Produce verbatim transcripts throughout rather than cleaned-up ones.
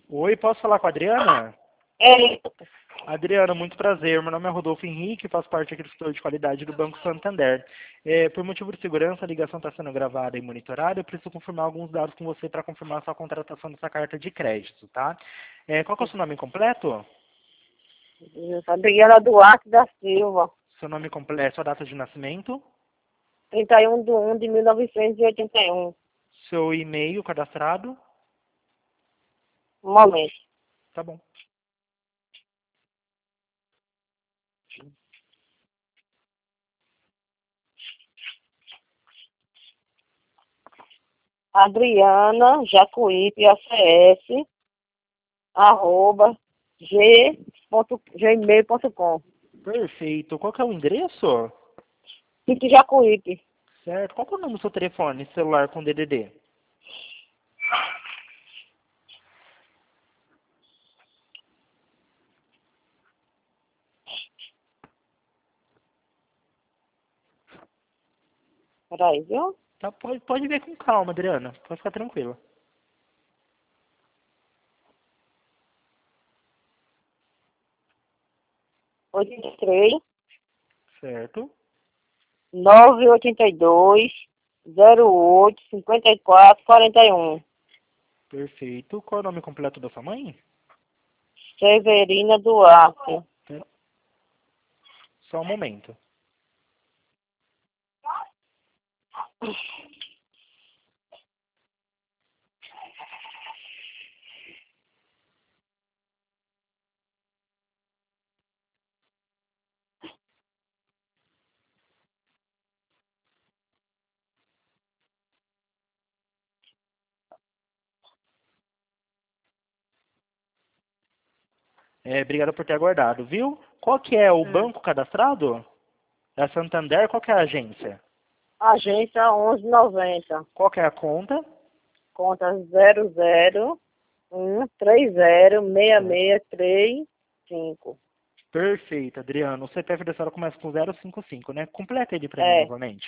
Oi, posso falar com a Adriana? É, Adriana, muito prazer. Meu nome é Rodolfo Henrique, faço parte aqui do setor de qualidade do Banco Santander. É, por motivo de segurança, a ligação está sendo gravada e monitorada. Eu preciso confirmar alguns dados com você para confirmar a sua contratação dessa carta de crédito, tá? É, qual que é o seu nome completo? Adriana Duarte da Silva, Seu nome completo, sua data de nascimento, trinta e um de um de mil novecentos e oitenta e um. seu e-mail cadastrado. Um momento. Tá bom. Adriana Jacuípe, A C S, arroba, g, ponto, gmail ponto com. Perfeito. Qual que é o endereço? Fique Jacuípe. Certo. Qual que é o nome do seu telefone celular com D D D? Peraí, viu? Tá, pode, pode ver com calma, Adriana. Pode ficar tranquila. oitenta e três, Certo. novecentos e oitenta e dois, zero oito, cinquenta e quatro, quarenta e um. Perfeito. Qual é o nome completo da sua mãe? Severina Duarte. É, só um momento. É, obrigado por ter aguardado, viu? Qual que é o Hum. banco cadastrado? É a Santander, qual que é a agência? Agência onze noventa. Qual que é a conta? Conta zero zero um três zero seis Certo. seis três cinco. Perfeito, Adriano. O C P F da senhora começa com zero cinco cinco, né? Completa ele para mim É, novamente.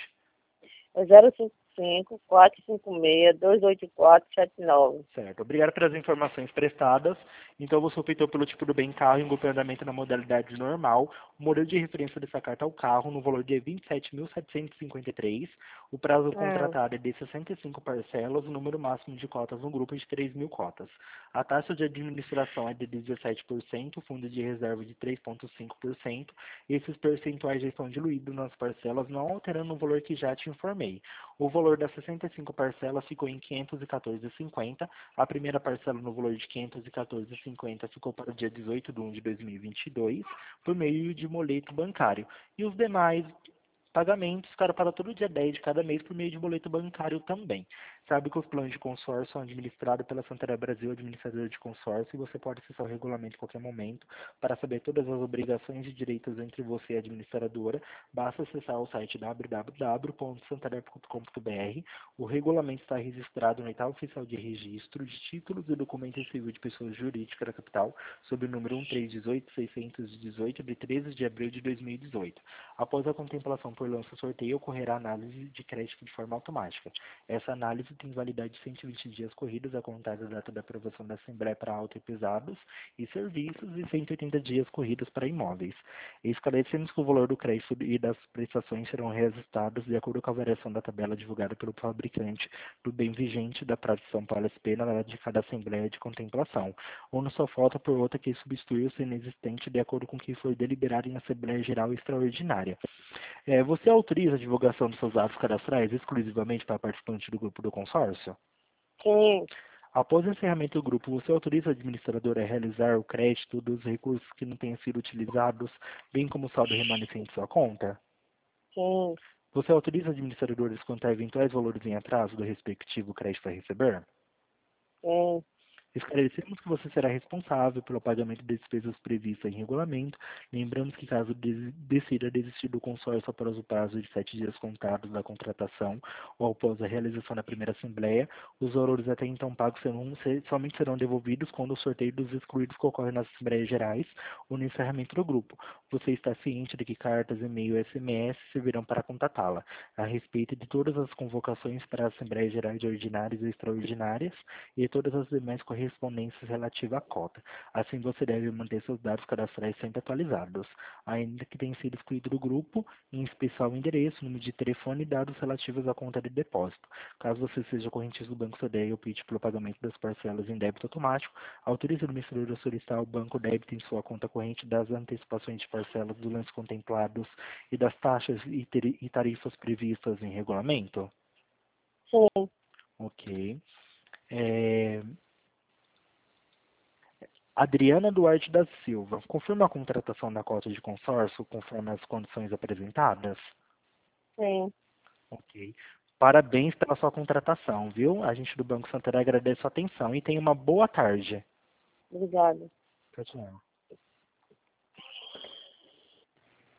é zero cinco cinco, quatro cinco seis, dois oito quatro, sete nove. Certo. Obrigado pelas informações prestadas. Então, você optou pelo tipo do bem carro em grupo de andamento na modalidade normal. O modelo de referência dessa carta é o carro, no valor de vinte e sete mil setecentos e cinquenta e três. O prazo Hum, contratado é de sessenta e cinco parcelas, o número máximo de cotas no grupo é de três mil cotas. A taxa de administração é de dezessete por cento, o fundo de reserva de três vírgula cinco por cento. Esses percentuais já estão diluídos nas parcelas, não alterando o valor que já te informei. O valor das sessenta e cinco parcelas ficou em quinhentos e quatorze reais e cinquenta centavos. A primeira parcela no valor de quinhentos e quatorze reais e cinquenta centavos ficou para o dia dezoito de um de dois mil e vinte e dois, por meio de boleto bancário. E os demais pagamentos ficaram para todo dia dez de cada mês por meio de boleto bancário também. Sabe que os planos de consórcio são administrados pela Santander Brasil, administradora de consórcio, e você pode acessar o regulamento em qualquer momento para saber todas as obrigações e direitos entre você e a administradora. Basta acessar o site w w w ponto santander ponto com ponto b r. O regulamento está registrado no edital oficial de registro de títulos e documentos civil de pessoas jurídicas da capital, sob o número um três um oito seiscentos e dezoito, de treze de abril de dois mil e dezoito. Após a contemplação por lança sorteio, ocorrerá análise de crédito de forma automática. Essa análise tem validade de cento e vinte dias corridos a contar da data da aprovação da Assembleia para auto e pesados e serviços e cento e oitenta dias corridos para imóveis. Esclarecemos que o valor do crédito e das prestações serão reajustados de acordo com a variação da tabela divulgada pelo fabricante do bem vigente da Praça de São Paulo S P na data de cada Assembleia de Contemplação, ou não só falta por outra que substitui o ser inexistente de acordo com o que for deliberado em Assembleia Geral Extraordinária. É, você autoriza a divulgação dos seus dados cadastrais exclusivamente para participantes do grupo do consórcio? sim, Após o encerramento do grupo, você autoriza a administradora a realizar o crédito dos recursos que não tenham sido utilizados, bem como o saldo remanescente de sua conta? sim, Você autoriza a administradora a descontar eventuais valores em atraso do respectivo crédito a receber? sim. Esclarecemos que você será responsável pelo pagamento de despesas previstas em regulamento. Lembramos que, caso des- decida desistir do consórcio após o prazo de sete dias contados da contratação ou após a realização da primeira assembleia, os valores até então pagos serão, se- somente serão devolvidos quando o sorteio dos excluídos que ocorre nas assembleias gerais ou no encerramento do grupo. Você está ciente de que cartas, e-mail e S M S servirão para contatá-la a respeito de todas as convocações para as assembleias gerais ordinárias e extraordinárias e todas as demais correções correspondências relativa à cota. Assim, você deve manter seus dados cadastrais sempre atualizados, ainda que tenha sido excluído do grupo, em especial o endereço, número de telefone e dados relativos à conta de depósito. Caso você seja correntista do Banco Sodré e opte pelo pagamento das parcelas em débito automático, autorize o administrador a solicitar ao banco débito em sua conta corrente das antecipações de parcelas dos lances contemplados e das taxas e tari- e tarifas previstas em regulamento? Sim, Ok. É, Adriana Duarte da Silva, confirma a contratação da cota de consórcio conforme as condições apresentadas? sim. Ok. Parabéns pela sua contratação, viu? A gente do Banco Santander agradece a sua atenção e tenha uma boa tarde. Obrigada. Tchau, tchau.